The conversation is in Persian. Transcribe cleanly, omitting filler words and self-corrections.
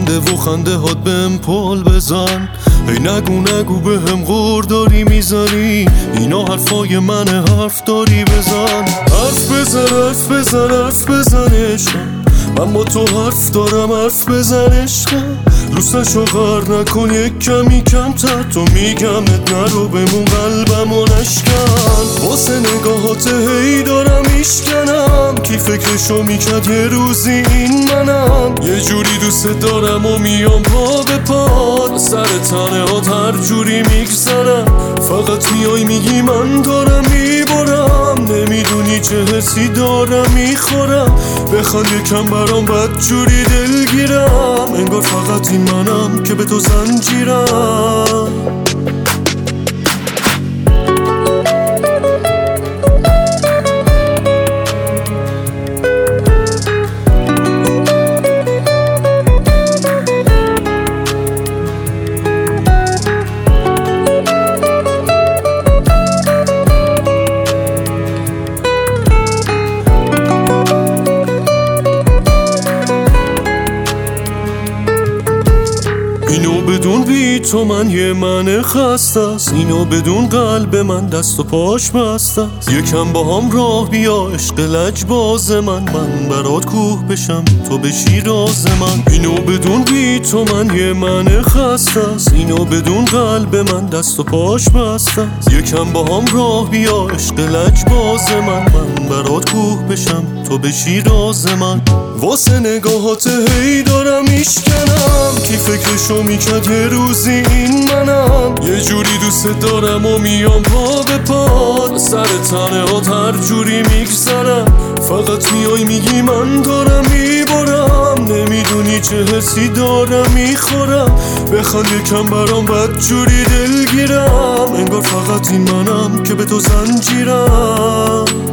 خنده و خنده هات بهم پل بزن. هی نگو بهم غور داری میذاری، اینا حرفای منه، حرف داری بزن. حرف بزن عشقم، من با تو حرف دارم، حرف بزن عشقم. دوستشو غر نکن یک کمی کمتر، تو میگمت نرو بمون قلبمو نشکن. واسه نگاهات هی دارم میشکنم، کی فکرشو میکرد یه روزی این منم. یه جوری دوست دارم و میام پا به پا، سر تنه ها هر جوری میگذرم. فقط میای میگی من دارم میبرم، نمیدونی چه حسی دارم میخورم. بخوان یکم برام بد جوری دلگیرم، انگار فقط این منم که به تو زنجیرم. اینو بدون بی تو من یه من خسته است، اینو بدون قلب من دست و پاش بسته است. یکم با هم راه بیا عشق لجباز من برات کوه بشم تو بشی راز من. اینو بدون بی تو من یه من خسته است، اینو بدون قلب من دست و پاش بسته است. یکم با هم راه بیا عشق لجباز من برات کوه بشم تو بشی راز من. واسه نگاهات هی دارم میشکنم، کی فکرشو میکرد یه روزی این منم. یه جوری دوست دارم و میام پا به پا، سر تنه ها هر جوری میگذرم. فقط میای میگی من دارم میبرم، نمیدونی چه حسی دارم میخورم. بخوان یکم برام بد جوری دلگیرم، انگار فقط این منم که به تو زنجیرم.